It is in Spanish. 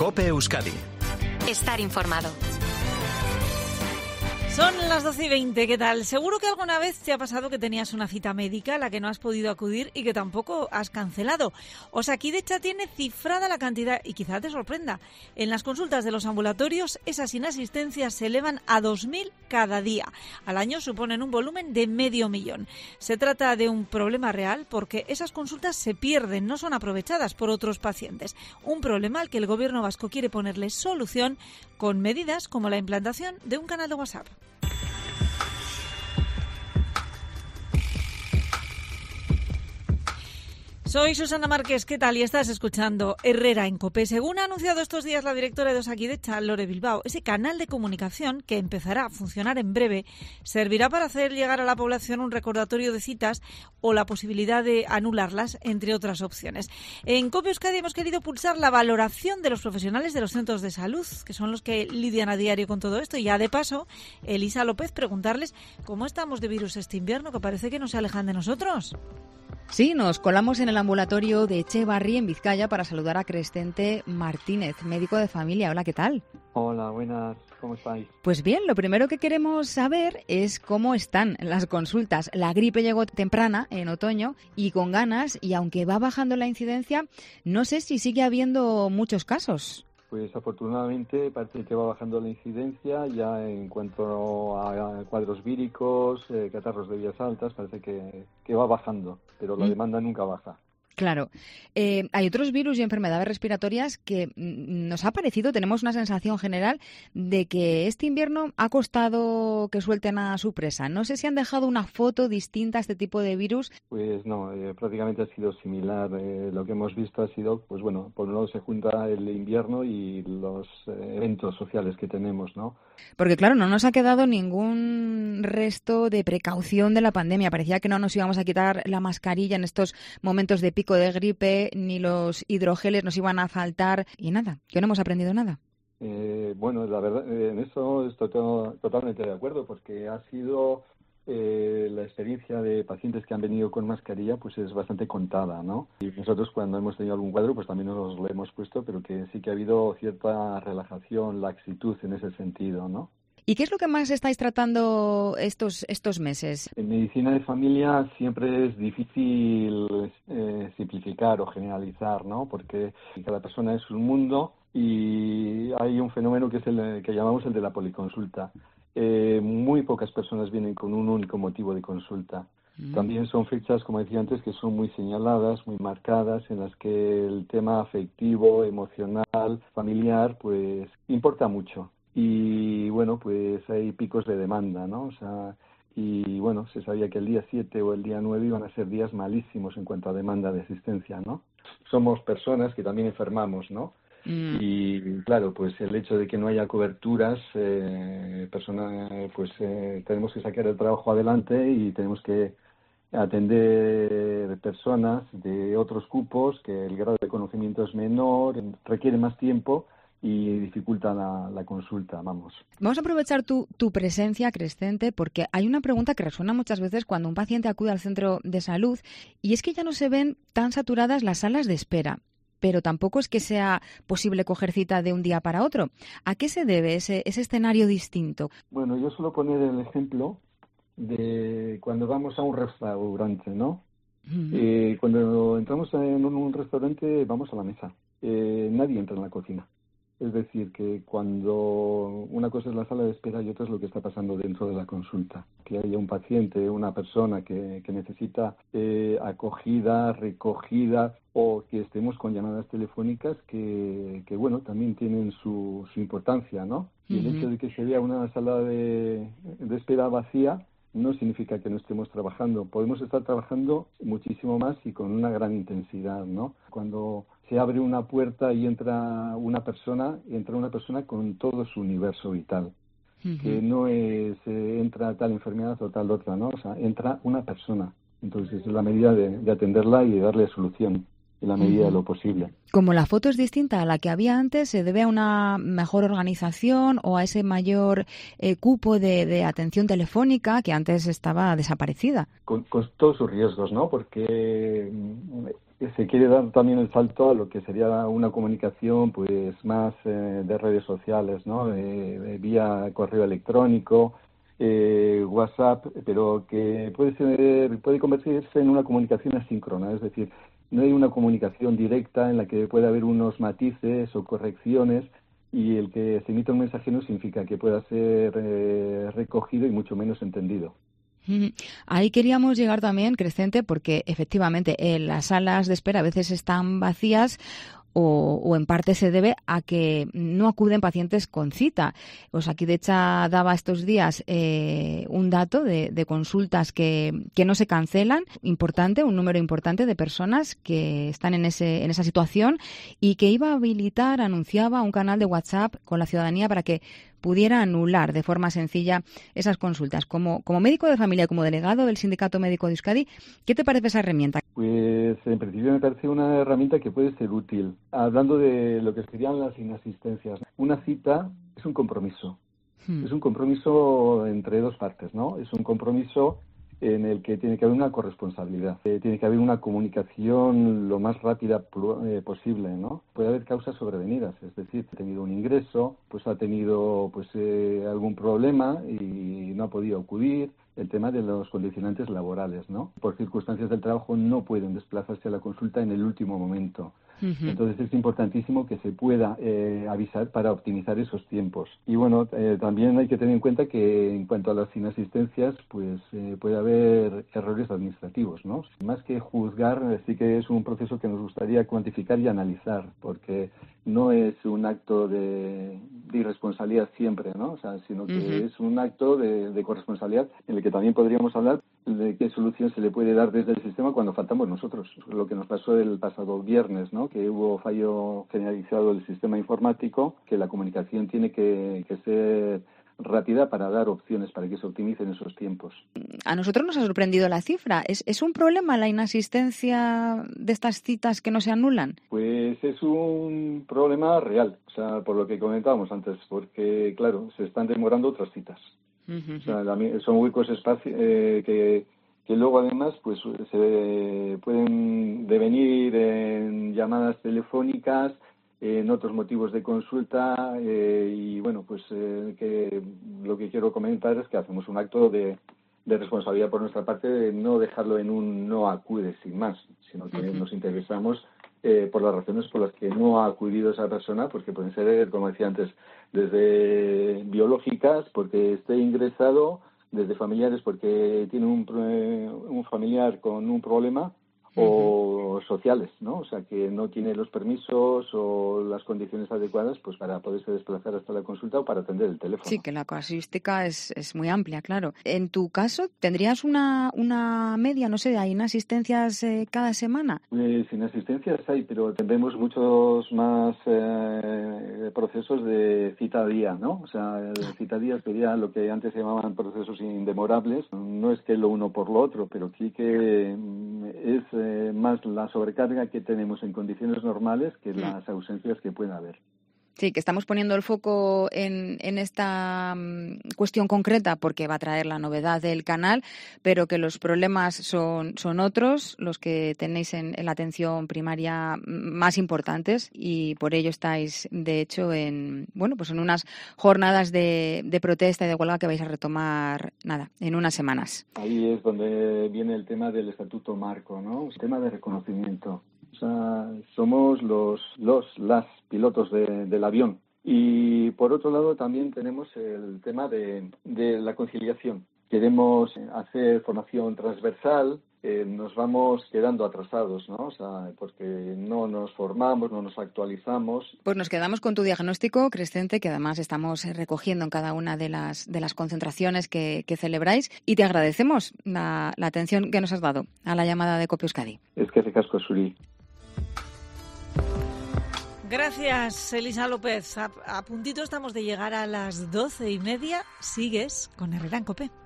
COPE Euskadi. Estar informado. Son las 12:20, ¿qué tal? Seguro que alguna vez te ha pasado que tenías una cita médica a la que no has podido acudir y que tampoco has cancelado. Osakidecha tiene cifrada la cantidad y quizá te sorprenda. En las consultas de los ambulatorios, esas inasistencias se elevan a 2.000 cada día. Al año suponen un volumen de 500.000. Se trata de un problema real porque esas consultas se pierden, no son aprovechadas por otros pacientes. Un problema al que el gobierno vasco quiere ponerle solución con medidas como la implantación de un canal de WhatsApp. Soy Susana Márquez, ¿qué tal? Y estás escuchando Herrera en COPE. Según ha anunciado estos días la directora de Osakidecha, Lore Bilbao, ese canal de comunicación que empezará a funcionar en breve servirá para hacer llegar a la población un recordatorio de citas o la posibilidad de anularlas, entre otras opciones. En COPE Euskadi hemos querido pulsar la valoración de los profesionales de los centros de salud, que son los que lidian a diario con todo esto. Y ya de paso, Elisa López, preguntarles cómo estamos de virus este invierno, que parece que no se alejan de nosotros. Sí, nos colamos en el ambulatorio de Echevarri, en Vizcaya, para saludar a Crescente Martínez, médico de familia. Hola, ¿qué tal? Hola, buenas. ¿Cómo estáis? Pues bien, lo primero que queremos saber es cómo están las consultas. La gripe llegó temprana, en otoño, y con ganas, y aunque va bajando la incidencia, no sé si sigue habiendo muchos casos. Pues afortunadamente parece que va bajando la incidencia ya en cuanto a cuadros víricos, catarros de vías altas, parece que va bajando, pero la demanda nunca baja. Claro. Hay otros virus y enfermedades respiratorias que nos ha parecido, tenemos una sensación general de que este invierno ha costado que suelten a su presa. No sé si han dejado una foto distinta a este tipo de virus. Pues no, prácticamente ha sido similar. Lo que hemos visto ha sido, pues bueno, por un lado se junta el invierno y los eventos sociales que tenemos, ¿no? Porque claro, no nos ha quedado ningún resto de precaución de la pandemia. Parecía que no nos íbamos a quitar la mascarilla en estos momentos de pico de gripe, ni los hidrogeles nos iban a faltar y nada, que no hemos aprendido nada. Bueno, la verdad, en eso estoy totalmente de acuerdo, porque ha sido la experiencia de pacientes que han venido con mascarilla, pues es bastante contada, ¿no? Y nosotros cuando hemos tenido algún cuadro, pues también nos lo hemos puesto, pero que sí que ha habido cierta relajación, laxitud en ese sentido, ¿no? ¿Y qué es lo que más estáis tratando estos meses? En medicina de familia siempre es difícil simplificar o generalizar, ¿no? Porque cada persona es un mundo y hay un fenómeno que es el que llamamos el de la policonsulta. Muy pocas personas vienen con un único motivo de consulta. También son fechas, como decía antes, que son muy señaladas, muy marcadas, en las que el tema afectivo, emocional, familiar, pues importa mucho. Y bueno, pues hay picos de demanda, ¿no? O sea, y bueno, se sabía que el día 7 o el día 9 iban a ser días malísimos en cuanto a demanda de asistencia, ¿no? Somos personas que también enfermamos, ¿no? Y claro, pues el hecho de que no haya coberturas, tenemos que sacar el trabajo adelante y tenemos que atender personas de otros cupos, que el grado de conocimiento es menor, requiere más tiempo y dificulta la consulta, vamos. Vamos a aprovechar tu presencia, Crescente, porque hay una pregunta que resuena muchas veces cuando un paciente acude al centro de salud, y es que ya no se ven tan saturadas las salas de espera, pero tampoco es que sea posible coger cita de un día para otro. ¿A qué se debe ese escenario distinto? Bueno, yo suelo poner el ejemplo de cuando vamos a un restaurante, ¿no? Cuando entramos en un restaurante, vamos a la mesa. Nadie entra en la cocina. Es decir, que cuando una cosa es la sala de espera y otra es lo que está pasando dentro de la consulta. Que haya un paciente, una persona que necesita acogida, recogida, o que estemos con llamadas telefónicas que bueno, también tienen su importancia, ¿no? Y el hecho de que se vea una sala de espera vacía no significa que no estemos trabajando. Podemos estar trabajando muchísimo más y con una gran intensidad, ¿no? Cuando se abre una puerta y entra una persona con todo su universo vital. Que no es entra tal enfermedad o tal otra, ¿no? O sea, entra una persona. Entonces es la medida de atenderla y de darle solución en la medida de lo posible. Como la foto es distinta a la que había antes, ¿se debe a una mejor organización o a ese mayor cupo de atención telefónica que antes estaba desaparecida? Con todos sus riesgos, ¿no? Porque es se quiere dar también el salto a lo que sería una comunicación pues más de redes sociales, ¿no? Vía correo electrónico, WhatsApp, pero que puede convertirse en una comunicación asíncrona, es decir, no hay una comunicación directa en la que pueda haber unos matices o correcciones, y el que se emita un mensaje no significa que pueda ser recogido y mucho menos entendido. Ahí queríamos llegar también, Crescente, porque efectivamente las salas de espera a veces están vacías o en parte se debe a que no acuden pacientes con cita. Osakidetza daba estos días un dato de consultas que no se cancelan, importante, un número importante de personas que están en esa situación, y que iba a habilitar, anunciaba un canal de WhatsApp con la ciudadanía para que pudiera anular de forma sencilla esas consultas. Como médico de familia, como delegado del Sindicato Médico de Euskadi, ¿qué te parece esa herramienta? Pues en principio me parece una herramienta que puede ser útil. Hablando de lo que serían las inasistencias, una cita es un compromiso. Es un compromiso entre dos partes, ¿no? Es un compromiso en el que tiene que haber una corresponsabilidad, tiene que haber una comunicación lo más rápida posible, ¿no? Puede haber causas sobrevenidas, es decir, ha tenido un ingreso, pues ha tenido algún problema y no ha podido acudir. El tema de los condicionantes laborales, ¿no? Por circunstancias del trabajo no pueden desplazarse a la consulta en el último momento. Entonces es importantísimo que se pueda avisar para optimizar esos tiempos. Y bueno, también hay que tener en cuenta que en cuanto a las inasistencias, pues puede haber errores administrativos, ¿no? Más que juzgar, sí que es un proceso que nos gustaría cuantificar y analizar, porque no es un acto de irresponsabilidad siempre, ¿no? O sea, sino que es un acto de corresponsabilidad en el que también podríamos hablar de qué solución se le puede dar desde el sistema cuando faltamos nosotros. Lo que nos pasó el pasado viernes, ¿no? Que hubo fallo generalizado del sistema informático, que la comunicación tiene que ser rápida para dar opciones para que se optimicen esos tiempos. A nosotros nos ha sorprendido la cifra. ¿Es un problema la inasistencia de estas citas que no se anulan? Pues es un problema real, o sea, por lo que comentábamos antes, porque, claro, se están demorando otras citas. O sea, son huecos que luego además pues se pueden devenir en llamadas telefónicas, en otros motivos de consulta, y bueno, pues que lo que quiero comentar es que hacemos un acto de responsabilidad por nuestra parte, de no dejarlo en un no acude sin más, sino que nos interesamos por las razones por las que no ha acudido esa persona, porque pueden ser, como decía antes, desde biológicas, porque esté ingresado, desde familiares, porque tiene un familiar con un problema, o sociales, ¿no? O sea, que no tiene los permisos o las condiciones adecuadas pues para poderse desplazar hasta la consulta o para atender el teléfono. Sí, que la casuística es muy amplia, claro. En tu caso, ¿tendrías una media, no sé, hay inasistencias cada semana? Pues inasistencias hay, pero tendremos muchos más procesos de cita a día, ¿no? O sea, cita a día sería lo que antes se llamaban procesos indemorables. No es que lo uno por lo otro, pero sí que es más la sobrecarga que tenemos en condiciones normales que las ausencias que pueda haber. Sí, que estamos poniendo el foco en esta cuestión concreta porque va a traer la novedad del canal, pero que los problemas son otros, los que tenéis en la atención primaria más importantes, y por ello estáis, de hecho, en unas jornadas de protesta y de huelga que vais a retomar, en unas semanas. Ahí es donde viene el tema del estatuto marco, ¿no? El tema de reconocimiento. O sea, somos las pilotos del avión. Y por otro lado también tenemos el tema de la conciliación. Queremos hacer formación transversal, nos vamos quedando atrasados, ¿no? O sea, porque no nos formamos, no nos actualizamos. Pues nos quedamos con tu diagnóstico, Crescente, que además estamos recogiendo en cada una de las concentraciones que celebráis, y te agradecemos la atención que nos has dado a la llamada de COPE Euskadi. Es que ricasco, Suri. Gracias, Elisa López. A puntito estamos de llegar a las 12:30. Sigues con Herrera en COPE.